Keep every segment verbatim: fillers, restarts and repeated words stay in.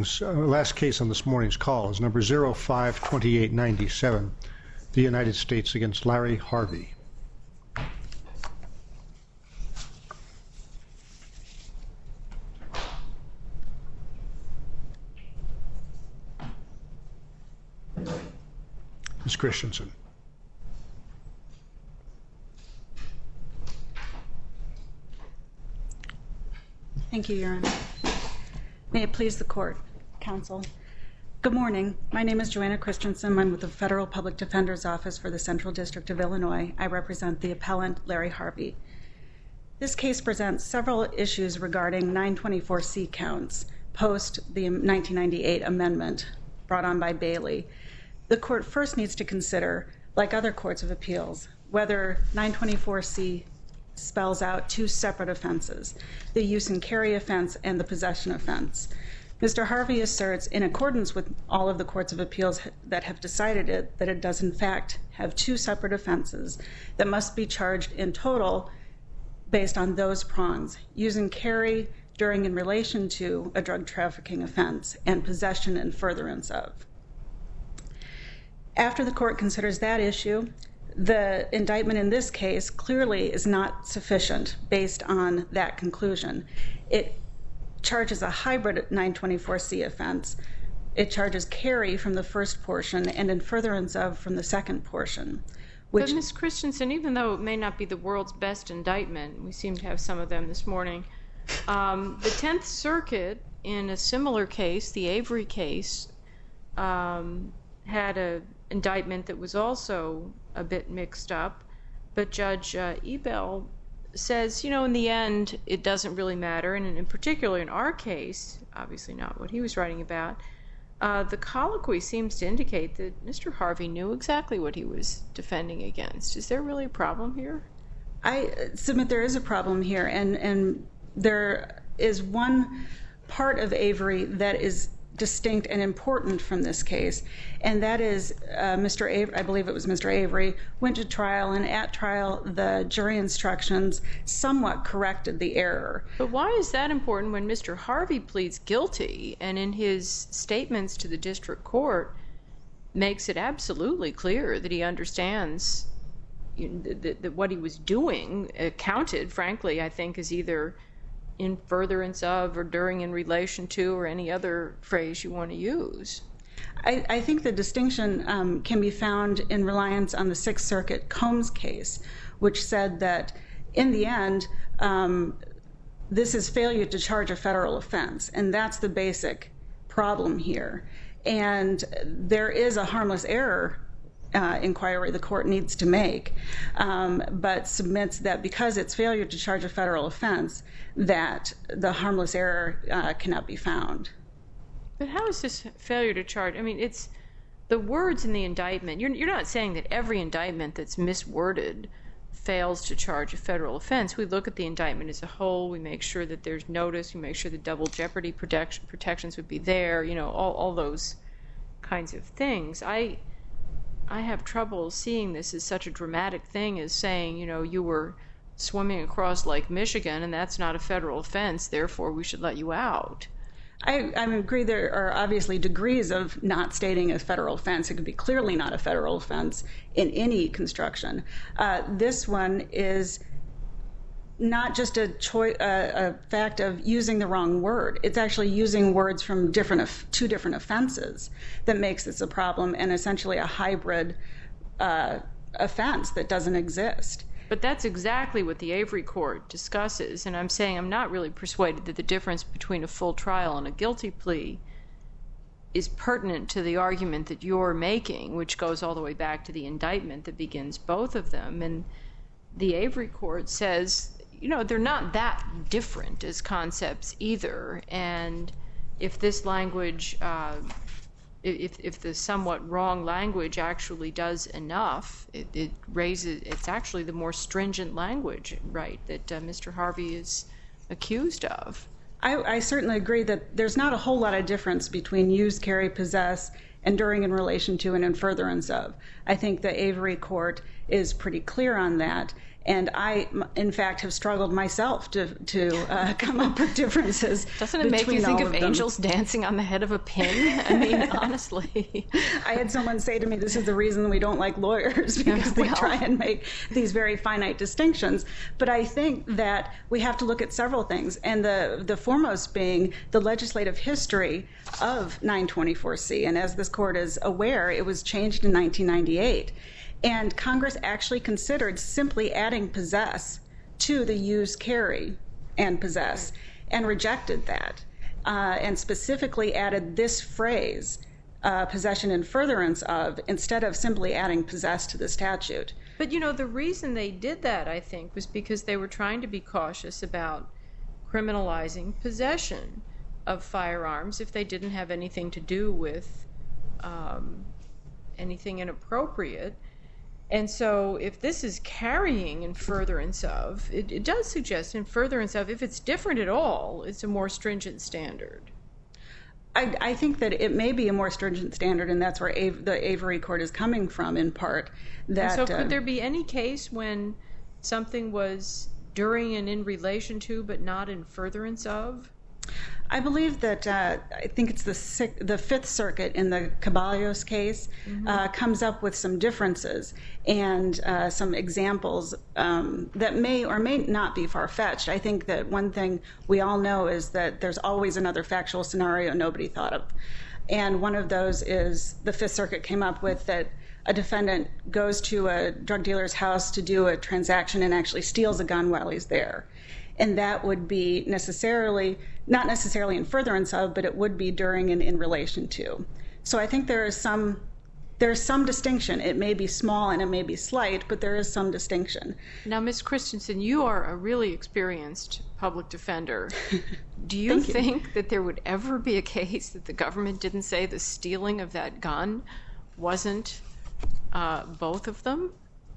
morning's uh, last case on this morning's call is number zero five twenty-eight ninety-seven, the United States against Larry Harvey. Miz Christensen. Thank you, Your Honor. May it please the court, counsel. Good morning. My name is Joanna Christensen. I'm with the Federal Public Defender's Office for the Central District of Illinois. I represent the appellant, Larry Harvey. This case presents several issues regarding nine twenty-four C counts post the nineteen ninety-eight amendment brought on by Bailey. The court first needs to consider, like other courts of appeals, whether nine twenty-four C spells out two separate offenses, the use and carry offense and the possession offense. Mister Harvey asserts, in accordance with all of the courts of appeals that have decided it, that it does in fact have two separate offenses that must be charged in total based on those prongs, use and carry during in relation to a drug trafficking offense, and possession and furtherance of. After the court considers that issue, the indictment in this case clearly is not sufficient based on that conclusion. It charges a hybrid nine twenty-four C offense. It charges carry from the first portion and in furtherance of from the second portion. Which, but Miz Christensen, even though it may not be the world's best indictment, we seem to have some of them this morning, um, the Tenth Circuit, in a similar case, the Avery case, um, had an indictment that was also a bit mixed up, but Judge uh, Ebell says, you know, in the end, it doesn't really matter, and in particular in our case, obviously not what he was writing about, uh, the colloquy seems to indicate that Mister Harvey knew exactly what he was defending against. Is there really a problem here? I submit there is a problem here, and, and there is one part of Avery that is distinct and important from this case, and that is uh, Mister Avery, I believe it was Mister Avery, went to trial, and at trial the jury instructions somewhat corrected the error. But why is that important when Mister Harvey pleads guilty and in his statements to the district court makes it absolutely clear that he understands you know, that, that what he was doing uh, counted, frankly, I think, as either in furtherance of or during in relation to or any other phrase you want to use? I, I think the distinction um, can be found in reliance on the Sixth Circuit Combs case, which said that in the end, um, this is failure to charge a federal offense, and that's the basic problem here. And there is a harmless error Uh, inquiry the court needs to make, um, but submits that because it's failure to charge a federal offense, that the harmless error uh, cannot be found. But how is this failure to charge? I mean, it's the words in the indictment. You're, you're not saying that every indictment that's misworded fails to charge a federal offense. We look at the indictment as a whole. We make sure that there's notice. We make sure the double jeopardy protection, protections would be there, you know, all, all those kinds of things. I I have trouble seeing this as such a dramatic thing as saying, you know, you were swimming across Lake Michigan and that's not a federal offense, therefore we should let you out. I, I agree there are obviously degrees of not stating a federal offense. It could be clearly not a federal offense in any construction. Uh, this one is not just a, choi- uh, a fact of using the wrong word. It's actually using words from different two different offenses that makes this a problem, and essentially a hybrid uh, offense that doesn't exist. But that's exactly what the Avery court discusses, and I'm saying I'm not really persuaded that the difference between a full trial and a guilty plea is pertinent to the argument that you're making, which goes all the way back to the indictment that begins both of them. And the Avery court says, you know, they're not that different as concepts either. And if this language, uh, if if the somewhat wrong language actually does enough, it, it raises, it's actually the more stringent language, right, that uh, Mister Harvey is accused of. I, I certainly agree that there's not a whole lot of difference between use, carry, possess, and during in relation to and in furtherance of. I think the Avery court is pretty clear on that. And I, in fact, have struggled myself to to uh, come up with differences. Doesn't it make you think of, of angels dancing on the head of a pin? I mean, honestly. I had someone say to me, this is the reason we don't like lawyers, because they well. try and make these very finite distinctions. But I think that we have to look at several things, and the, the foremost being the legislative history of nine twenty-four C. And as this court is aware, it was changed in nineteen ninety-eight. And Congress actually considered simply adding possess to the use, carry, and possess, and rejected that, uh, and specifically added this phrase, uh, possession in furtherance of, instead of simply adding possess to the statute. But, you know, the reason they did that, I think, was because they were trying to be cautious about criminalizing possession of firearms if they didn't have anything to do with um, anything inappropriate. And so if this is carrying in furtherance of, it, it does suggest in furtherance of, if it's different at all, it's a more stringent standard. I, I think that it may be a more stringent standard, and that's where Av- the Avery Court is coming from, in part. That, and so could uh, there be any case when something was during and in relation to, but not in furtherance of? I believe that, uh, I think it's the six, the Fifth Circuit in the Caballos case, mm-hmm. uh, comes up with some differences and uh, some examples um, that may or may not be far-fetched. I think that one thing we all know is that there's always another factual scenario nobody thought of. And one of those is the Fifth Circuit came up with that a defendant goes to a drug dealer's house to do a transaction and actually steals a gun while he's there. And that would be necessarily, not necessarily in furtherance of, but it would be during and in relation to. So I think there is some, there's some distinction. It may be small and it may be slight, but there is some distinction. Now, Miz Christensen, you are a really experienced public defender. Do you think you. that there would ever be a case that the government didn't say the stealing of that gun wasn't uh, both of them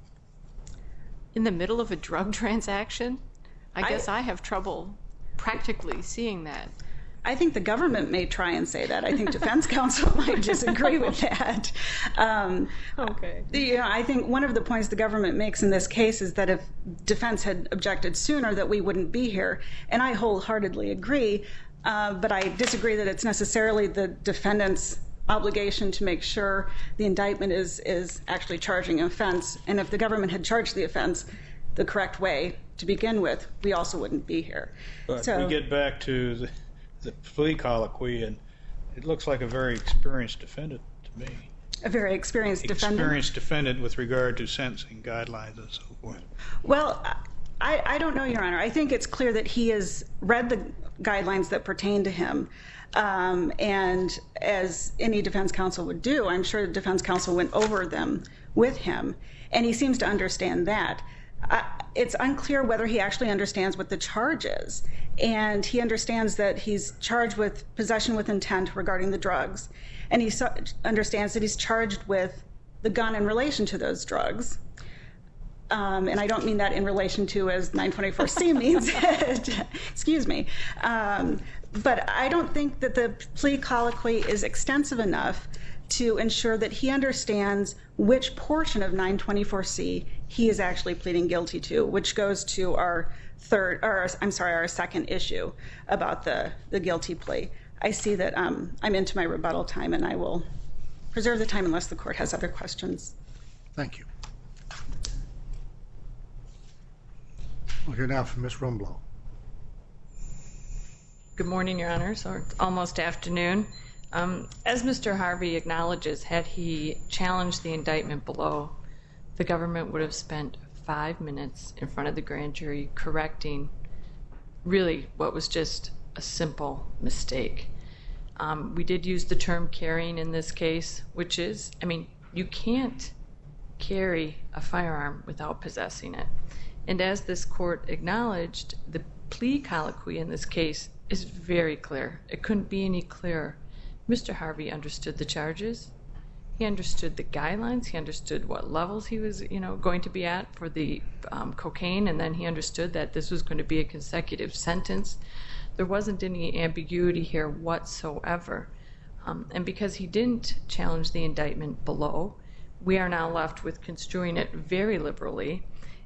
in the middle of a drug transaction? I guess I, I have trouble practically seeing that. I think the government may try and say that. I think defense counsel might disagree with that. Um, okay. You know, I think one of the points the government makes in this case is that if defense had objected sooner, that we wouldn't be here. And I wholeheartedly agree, uh, but I disagree that it's necessarily the defendant's obligation to make sure the indictment is, is actually charging an offense. And if the government had charged the offense the correct way to begin with, we also wouldn't be here. But so, we get back to the, the plea colloquy, and it looks like a very experienced defendant to me. A very experienced defendant? Experienced defendant with regard to sentencing guidelines and so forth. Well, I, I don't know, Your Honor. I think it's clear that he has read the guidelines that pertain to him. Um, and as any defense counsel would do, I'm sure the defense counsel went over them with him, and he seems to understand that. Uh, it's unclear whether he actually understands what the charge is. And he understands that he's charged with possession with intent regarding the drugs. And he so- understands that he's charged with the gun in relation to those drugs. Um, and I don't mean that in relation to as nine twenty-four C means it. Excuse me. Um, but I don't think that the plea colloquy is extensive enough to ensure that he understands which portion of nine twenty-four C he is actually pleading guilty to, which goes to our third, or I'm sorry, our second issue about the, the guilty plea. I see that um, I'm into my rebuttal time, and I will preserve the time unless the court has other questions. Thank you. We'll hear now from Miz Rumblow. Good morning, Your Honors, or almost afternoon. Um, as Mister Harvey acknowledges, had he challenged the indictment below, the government would have spent five minutes in front of the grand jury correcting really what was just a simple mistake. Um, we did use the term carrying in this case, which is, I mean, you can't carry a firearm without possessing it. And as this court acknowledged, the plea colloquy in this case is very clear. It couldn't be any clearer. Mister Harvey understood the charges. He understood the guidelines. He understood what levels he was, you know, going to be at for the um, cocaine, and then he understood that this was going to be a consecutive sentence. There wasn't any ambiguity here whatsoever. Um, and because he didn't challenge the indictment below, we are now left with construing it very liberally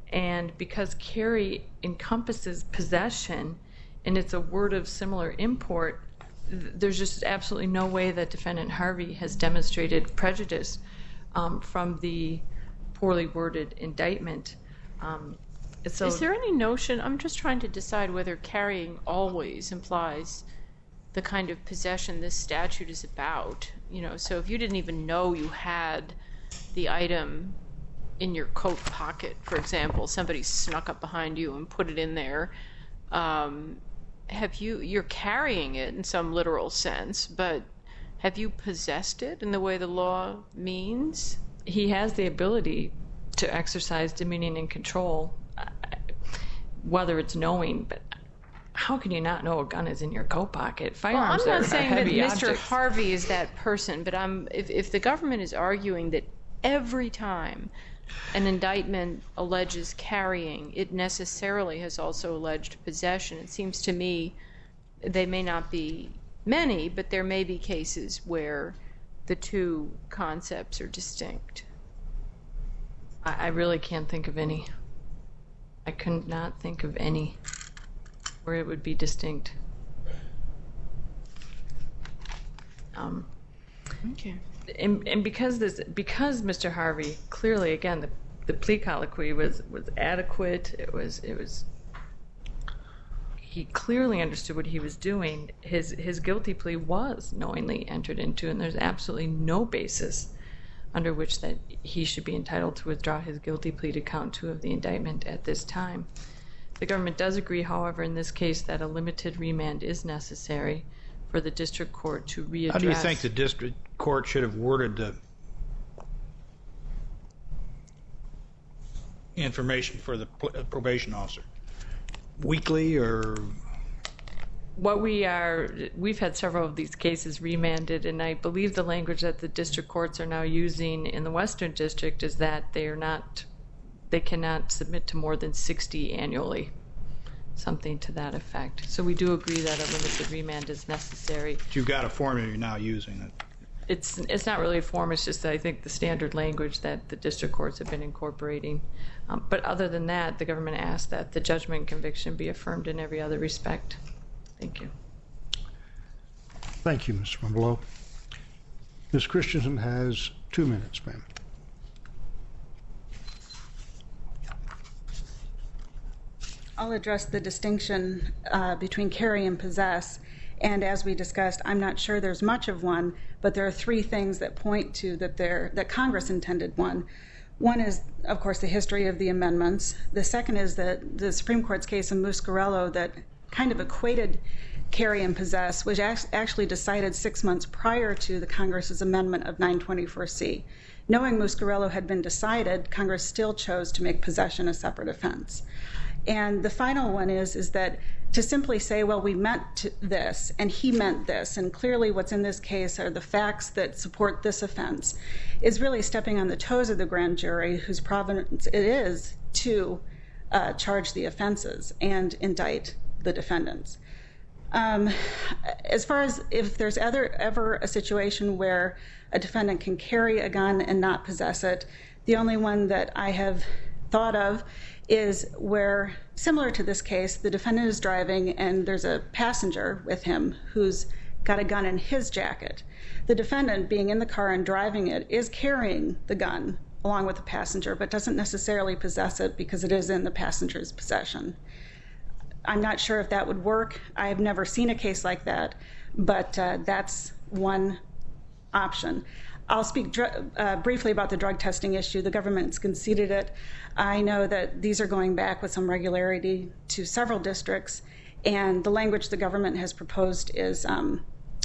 And because carry encompasses possession, and it's a word of similar import, th- there's just absolutely no way that Defendant Harvey has demonstrated prejudice um, from the poorly worded indictment. Um, so Is there any notion, I'm just trying to decide whether carrying always implies the kind of possession this statute is about. You know, so if you didn't even know you had the item in your coat pocket, for example, somebody snuck up behind you and put it in there, um, have you, you're carrying it in some literal sense, but have you possessed it in the way the law means? He has the ability to exercise dominion and control, whether it's knowing, but how can you not know a gun is in your coat pocket? Firearms well, I'm not are saying that heavy Mister objects. Harvey is that person, but I'm, if, if the government is arguing that every time an indictment alleges carrying, it necessarily has also alleged possession, it seems to me they may not be many, but there may be cases where the two concepts are distinct. I, I really can't think of any. I could not think of any where it would be distinct. Um, Okay. and, and because this, because Mister Harvey clearly, again, the, the plea colloquy was, was adequate. It was, it was. He clearly understood what he was doing. His his guilty plea was knowingly entered into, and there's absolutely no basis under which that he should be entitled to withdraw his guilty plea to count two of the indictment at this time. The government does agree, however, in this case that a limited remand is necessary for the district court to readdress. How do you think the district court should have worded the information for the probation officer? Weekly or? What we are, we've had several of these cases remanded, and I believe the language that the district courts are now using in the Western District is that they are not, they cannot submit to more than sixty annually, something to that effect. So we do agree that a limited remand is necessary. But you've got a formula you're now using. It. It's it's not really a form, it's just, I think, the standard language that the district courts have been incorporating. Um, but other than that, the government asks that the judgment and conviction be affirmed in every other respect. Thank you. Thank you, Miz Rumbelow. Miz Christensen has two minutes, ma'am. I'll address the distinction uh, between carry and possess. And as we discussed, I'm not sure there's much of one, but there are three things that point to that there that Congress intended one. One is, of course, the history of the amendments. The second is that the Supreme Court's case in Muscarello that kind of equated carry and possess, which actually decided six months prior to the Congress's amendment of nine twenty-four C. Knowing Muscarello had been decided, Congress still chose to make possession a separate offense. And the final one is, is that to simply say, well, we meant this, and he meant this, and clearly what's in this case are the facts that support this offense, is really stepping on the toes of the grand jury, whose province it is to uh, charge the offenses and indict the defendants. Um, as far as if there's ever, ever a situation where a defendant can carry a gun and not possess it, the only one that I have thought of is where, similar to this case, the defendant is driving and there's a passenger with him who's got a gun in his jacket. The defendant, being in the car and driving it, is carrying the gun along with the passenger, but doesn't necessarily possess it because it is in the passenger's possession. I'm not sure if that would work. I have never seen a case like that, but uh, that's one option. I'll speak dr- uh, briefly about the drug testing issue. The government's conceded it. I know that these are going back with some regularity to several districts, and the language the government has proposed is um,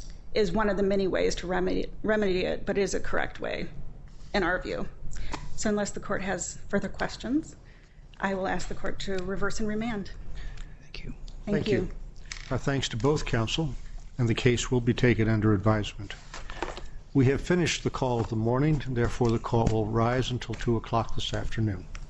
is one of the many ways to remedy, remedy it, but it is a correct way, in our view. So unless the court has further questions, I will ask the court to reverse and remand. Thank you. Thank, Thank you. you. Our thanks to both counsel, and the case will be taken under advisement. We have finished the call of the morning, and therefore the call will rise until two o'clock this afternoon.